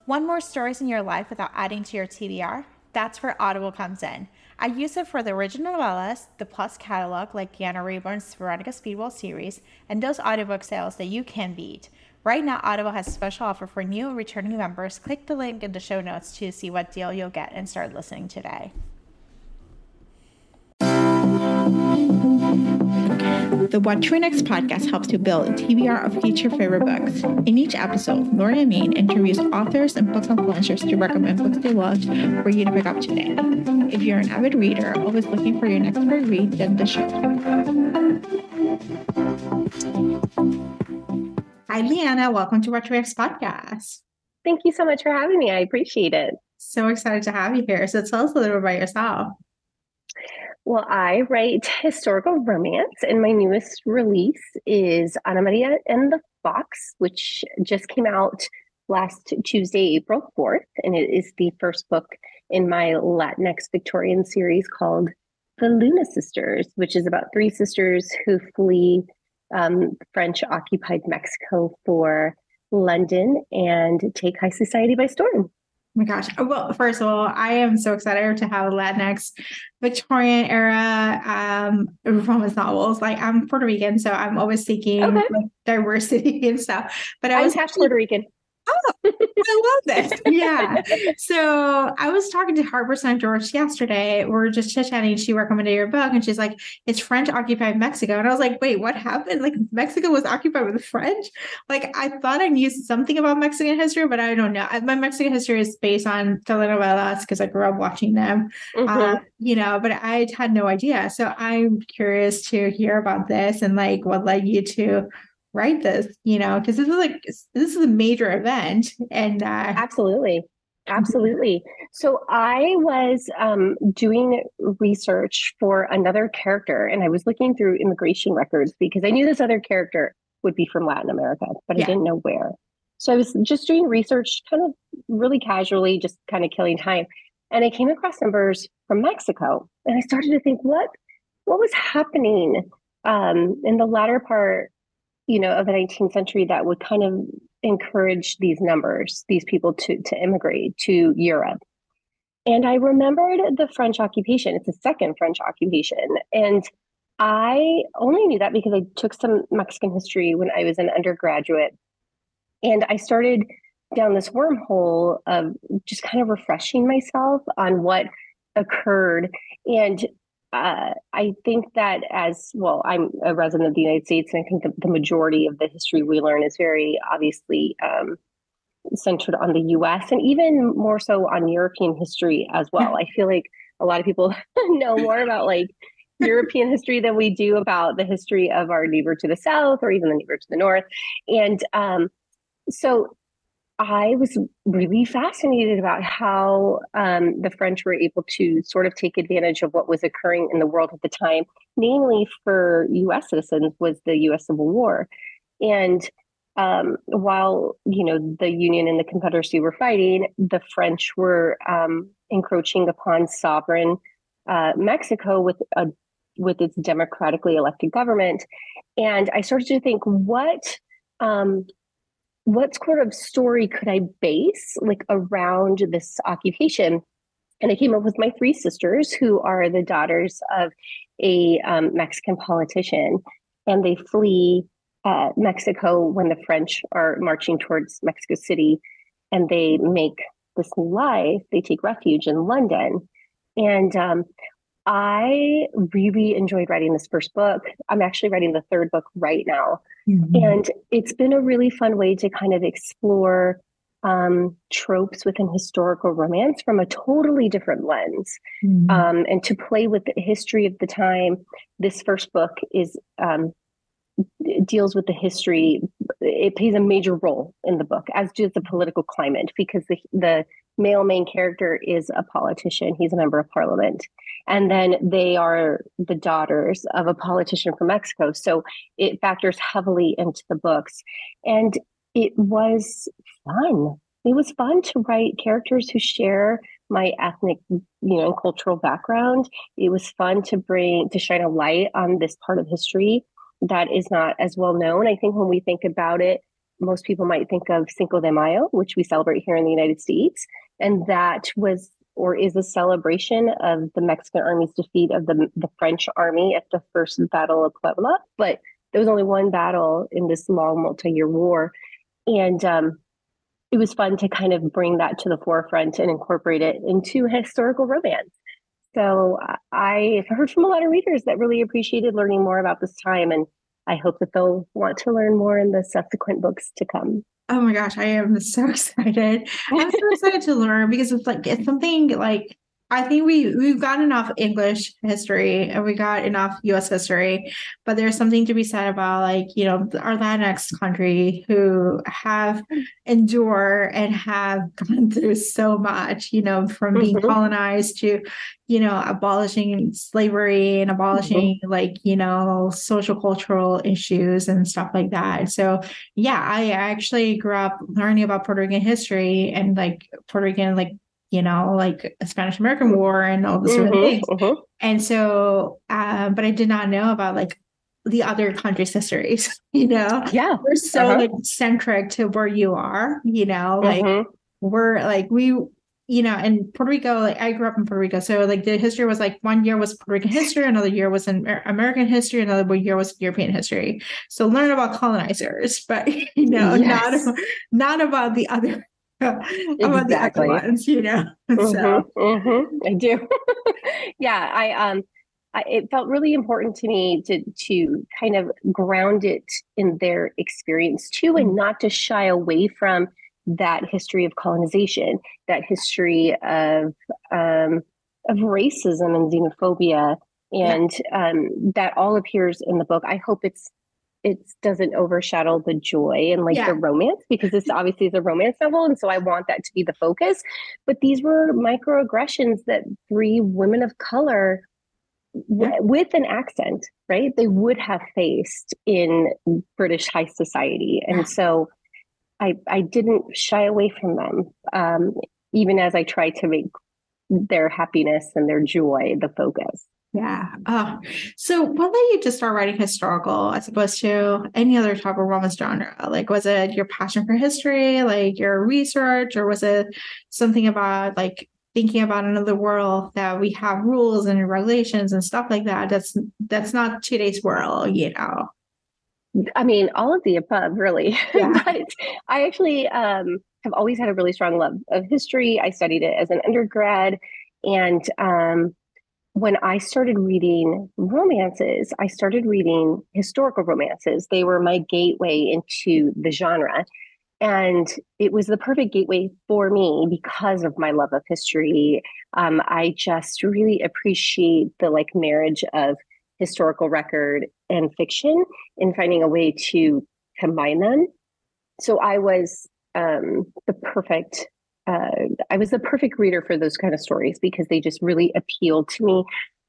Want more stories in your life without adding to your TBR? That's where Audible comes in. I use it for the original novellas, the Plus catalog like Deanna Rayburn's Veronica Speedwell series, and those audiobook sales that you can beat. Right now, Audible has a special offer for new and returning members. Click the link in the show notes to see what deal you'll get and start listening today. The What to Read Next podcast helps you build a TBR of future favorite books. In each episode, Lori Amin interviews authors and book influencers to recommend books they loved for you to pick up today. If you're an avid reader, always looking for your next great read, then the show. Hi, Leanna. Welcome to What to Read Next podcast. Thank you so much for having me. I appreciate it. So excited to have you here. So tell us a little bit about yourself. Well, I write historical romance, and my newest release is Ana Maria and the Fox, which just came out last Tuesday, April 4th. And it is the first book in my Latinx Victorian series called The Luna Sisters, which is about three sisters who flee French-occupied Mexico for London and take high society by storm. Oh my gosh. Well, first of all, I am so excited to have Latinx Victorian era romance novels. Like, I'm Puerto Rican, so I'm always seeking like diversity and stuff. But I was half Puerto Rican. Oh, I love this. Yeah. So I was talking to Harper St. George yesterday. We were just chit-chatting. She recommended your book and she's like, it's French occupied Mexico. And I was like, wait, what happened? Like, Mexico was occupied with the French? Like, I thought I knew something about Mexican history, but I don't know. My Mexican history is based on telenovelas because I grew up watching them, but I had no idea. So I'm curious to hear about this and like what led you to write this, because this is a major event. And Absolutely. So I was doing research for another character, and I was looking through immigration records because I knew this other character would be from Latin America, but I didn't know where. So I was just doing research kind of really casually, just kind of killing time. And I came across numbers from Mexico, and I started to think, what was happening in the latter part of the 19th century that would kind of encourage these people to immigrate to Europe. And I remembered the French occupation. It's the second French occupation. And I only knew that because I took some Mexican history when I was an undergraduate. And I started down this wormhole of just kind of refreshing myself on what occurred. And I think that as well, I'm a resident of the United States, and I think the majority of the history we learn is very obviously centered on the U.S. and even more so on European history as well. I feel like a lot of people know more about like European history than we do about the history of our neighbor to the south or even the neighbor to the north. And so I was really fascinated about how the French were able to sort of take advantage of what was occurring in the world at the time, namely for U.S. citizens was the U.S. Civil War. And while, the Union and the Confederacy were fighting, the French were encroaching upon sovereign Mexico with its democratically elected government. And I started to think, what sort of story could I base like around this occupation? And I came up with my three sisters, who are the daughters of a Mexican politician, and they flee Mexico when the French are marching towards Mexico City, and they make this new life. They take refuge in London. And I really enjoyed writing this first book. I'm actually writing the third book right now. Mm-hmm. And it's been a really fun way to kind of explore tropes within historical romance from a totally different lens. Mm-hmm. And to play with the history of the time. This first book deals with the history. It plays a major role in the book, as does the political climate, because the male main character is a politician. He's a member of parliament. And then they are the daughters of a politician from Mexico. So it factors heavily into the books. And it was fun. It was fun to write characters who share my ethnic, and cultural background. It was fun to shine a light on this part of history that is not as well known. I think when we think about it, most people might think of Cinco de Mayo, which we celebrate here in the United States. And that was or is a celebration of the Mexican army's defeat of the French army at the First Battle of Puebla. But there was only one battle in this long multi-year war. And it was fun to kind of bring that to the forefront and incorporate it into historical romance. So I've heard from a lot of readers that really appreciated learning more about this time. And I hope that they'll want to learn more in the subsequent books to come. Oh my gosh, I am so excited. I'm so excited to learn because it's something like I think we've got enough English history and we got enough US history, but there's something to be said about like, you know, our Latinx country who have endured and have gone through so much, you know, from being colonized to, you know, abolishing slavery and abolishing like, you know, social cultural issues and stuff like that. So yeah, I actually grew up learning about Puerto Rican history and like Puerto Rican like you know, like a Spanish American War and all this sort of things. And so, but I did not know about like the other countries' histories, you know? Yeah. We're so like centric to where you are, you know, like we're like, you know, in Puerto Rico, like I grew up in Puerto Rico. So like the history was like one year was Puerto Rican history, another year was American history, another year was European history. So learn about colonizers, but you know, not about the other about the other ones, you know. I do. Yeah, it felt really important to me to kind of ground it in their experience too, and not to shy away from that history of colonization, that history of racism and xenophobia, and that all appears in the book. I hope it doesn't overshadow the joy and like the romance, because this obviously is a romance novel. And so I want that to be the focus. But these were microaggressions that 3 women of color with an accent, right? They would have faced in British high society. And so I didn't shy away from them, even as I tried to make their happiness and their joy the focus. Yeah. So what led you to start writing historical as opposed to any other type of romance genre? Like, was it your passion for history, like your research, or was it something about like thinking about another world that we have rules and regulations and stuff like that? That's not today's world, you know? I mean, all of the above, really. But I actually have always had a really strong love of history. I studied it as an undergrad, and when I started reading romances, I started reading historical romances. They were my gateway into the genre. And it was the perfect gateway for me because of my love of history. I just really appreciate the like marriage of historical record and fiction and finding a way to combine them. So I was the perfect reader for those kind of stories because they just really appealed to me.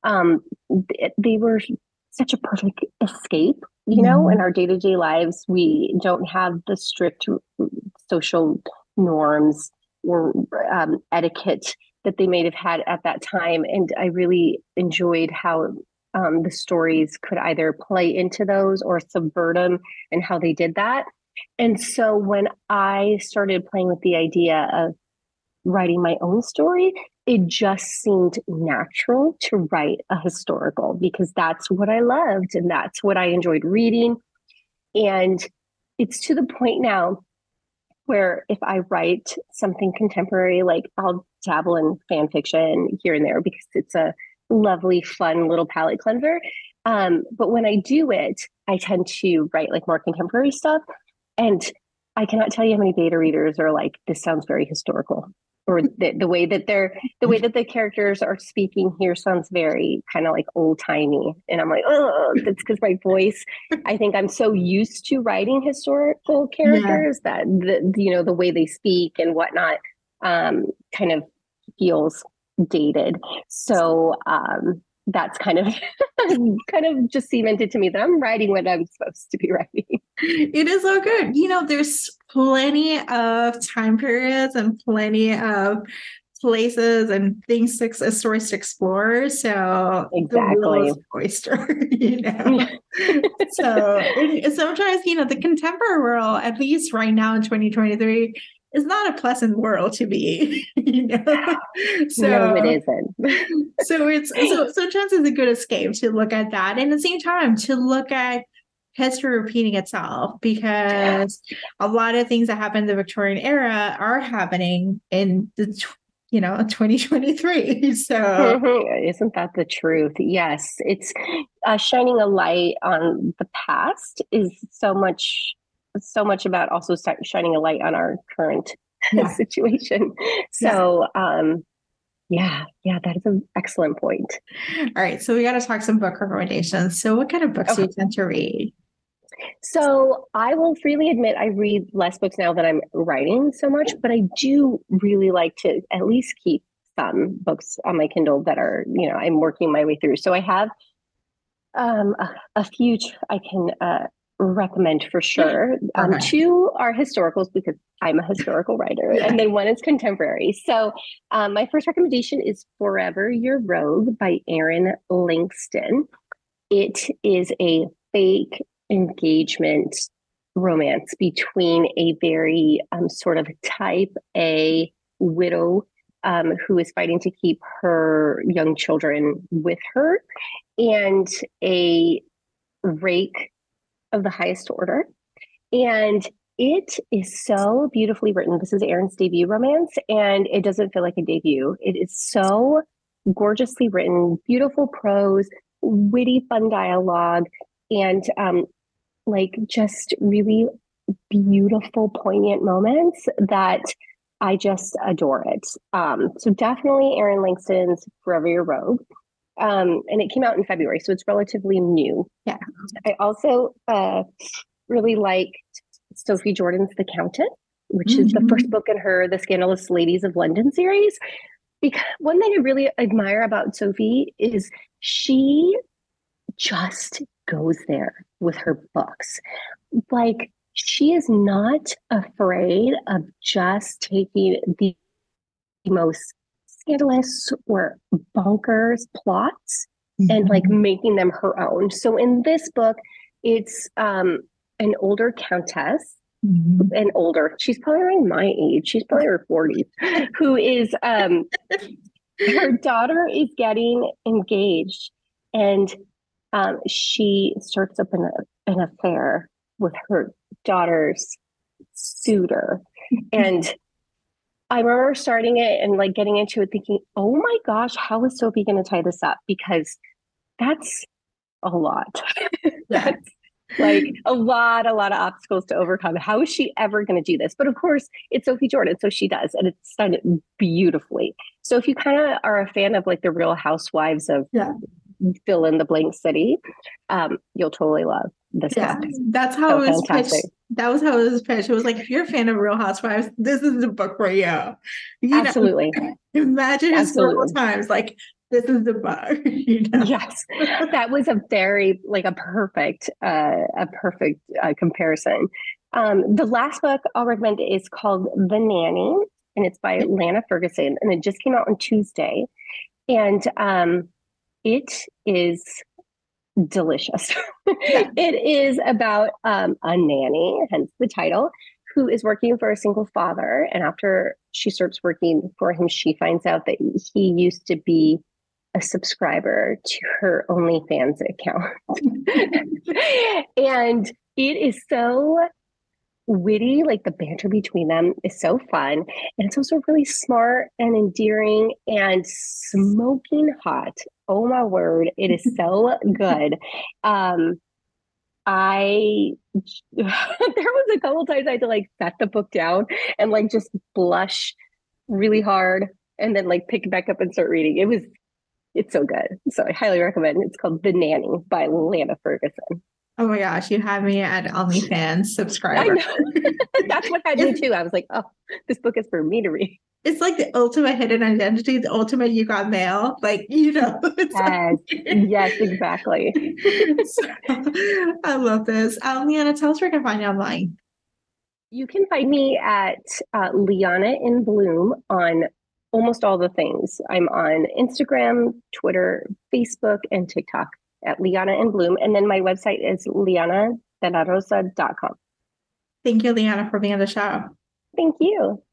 They were such a perfect escape, you know, in our day-to-day lives. We don't have the strict social norms or etiquette that they may have had at that time. And I really enjoyed how the stories could either play into those or subvert them and how they did that. And so when I started playing with the idea of writing my own story, it just seemed natural to write a historical because that's what I loved and that's what I enjoyed reading. And it's to the point now where if I write something contemporary, like I'll dabble in fan fiction here and there because it's a lovely, fun little palate cleanser. But when I do it, I tend to write like more contemporary stuff. And I cannot tell you how many beta readers are like, this sounds very historical. Or the way that the characters are speaking here sounds very kind of like old timey. And I'm like, oh, that's because my voice, I think I'm so used to writing historical characters that the way they speak and whatnot kind of feels dated. So that's kind of just cemented to me that I'm writing what I'm supposed to be writing. It is so good. You know, there's plenty of time periods and plenty of places and things to stories to explore. So the Exactly. world's oyster, So sometimes, the contemporary world, at least right now in 2023, is not a pleasant world to be, No, it So isn't. sometimes it's a good escape to look at that. And at the same time, to look at history repeating itself, because a lot of things that happened in the Victorian era are happening in the 2023. So Isn't that the truth? Yes, it's shining a light on the past is so much about also shining a light on our current situation. So, yeah, that is an excellent point. All right, so we got to talk some book recommendations. So, what kind of books do you tend to read? So I will freely admit I read less books now that I'm writing so much, but I do really like to at least keep some books on my Kindle that are, I'm working my way through. So I have a few I can recommend for sure. Two are historicals because I'm a historical writer, and then one is contemporary. So my first recommendation is Forever Your Rogue by Erin Langston. It is a fake engagement romance between a very sort of type A widow who is fighting to keep her young children with her, and a rake of the highest order. And it is so beautifully written. This is Erin's debut romance, and it doesn't feel like a debut. It is so gorgeously written, beautiful prose, witty, fun dialogue, and just really beautiful, poignant moments that I just adore it. So definitely Erin Langston's Forever Your Rogue. And it came out in February, so it's relatively new. Yeah. I also really liked Sophie Jordan's The Countess, which is the first book in her The Scandalous Ladies of London series. Because one thing I really admire about Sophie is she just goes there with her books. Like, she is not afraid of just taking the most scandalous or bonkers plots and making them her own. So in this book, it's an older countess, and older. She's probably around my age. She's probably in her 40s, who is her daughter is getting engaged, and she starts up an affair with her daughter's suitor. And I remember starting it and getting into it thinking, oh my gosh, how is Sophie going to tie this up? Because that's a lot. That's a lot of obstacles to overcome. How is she ever going to do this? But of course, it's Sophie Jordan, so she does, and it's done beautifully. So if you kind of are a fan of the Real Housewives of fill in the blank city, you'll totally love this book. That's how it was pitched. That was how it was pitched. It was like, if you're a fan of Real Housewives, this is the book for you. Absolutely. Imagine historical times. This is the book. Yes, that was a very a perfect comparison. The last book I'll recommend is called The Nanny, and it's by Lana Ferguson, and it just came out on Tuesday, and it is delicious. It is about a nanny, hence the title, who is working for a single father, and after she starts working for him, she finds out that he used to be a subscriber to her OnlyFans account. And it is so witty, the banter between them is so fun. And it's also really smart and endearing and smoking hot. Oh my word, it is so good. There was a couple times I had to set the book down and just blush really hard and then pick it back up and start reading. It's so good. So I highly recommend it. It's called The Nanny by Lana Ferguson. Oh my gosh, you had me at OnlyFans subscriber. I know. That's what had me too. I was like, oh, this book is for me to read. It's the ultimate hidden identity, the ultimate you got mail. Yes, exactly. I love this. Liana, tell us where we can find you online. You can find me at Liana in Bloom on almost all the things. I'm on Instagram, Twitter, Facebook, and TikTok at Liana and Bloom. And then my website is lianadelarosa.com. Thank you, Liana, for being on the show. Thank you.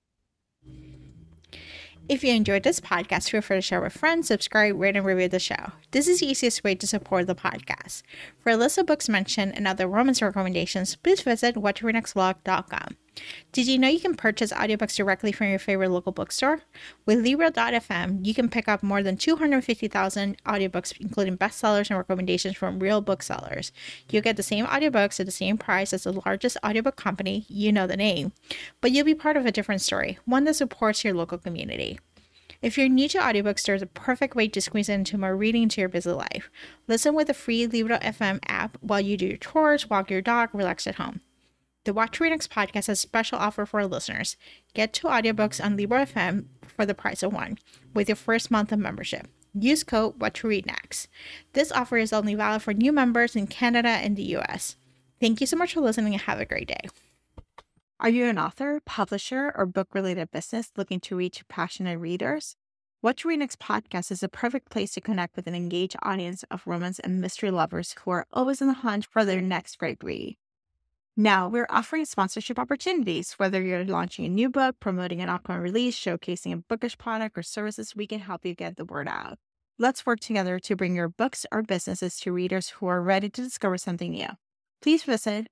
If you enjoyed this podcast, feel free to share with friends, subscribe, rate, and review the show. This is the easiest way to support the podcast. For a list of books mentioned and other romance recommendations, please visit whattoreadnextblog.com. Did you know you can purchase audiobooks directly from your favorite local bookstore? With Libro.fm, you can pick up more than 250,000 audiobooks, including bestsellers and recommendations from real booksellers. You'll get the same audiobooks at the same price as the largest audiobook company, you know the name, but you'll be part of a different story, one that supports your local community. If you're new to audiobooks, there's a perfect way to squeeze into more reading into your busy life. Listen with the free Libro.fm app while you do your chores, walk your dog, relax at home. The What to Read Next podcast has a special offer for our listeners. Get 2 audiobooks on Libro.fm for the price of 1 with your first month of membership. Use code WhatToReadNext. This offer is only valid for new members in Canada and the US. Thank you so much for listening and have a great day. Are you an author, publisher, or book-related business looking to reach passionate readers? What to Read Next podcast is a perfect place to connect with an engaged audience of romance and mystery lovers who are always on the hunt for their next great read. Now, we're offering sponsorship opportunities. Whether you're launching a new book, promoting an upcoming release, showcasing a bookish product or services, we can help you get the word out. Let's work together to bring your books or businesses to readers who are ready to discover something new. Please visit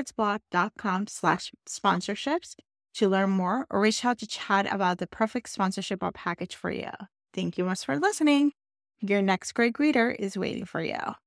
whattoreadnextblog.com/sponsorships to learn more or reach out to chat about the perfect sponsorship package for you. Thank you much for listening. Your next great reader is waiting for you.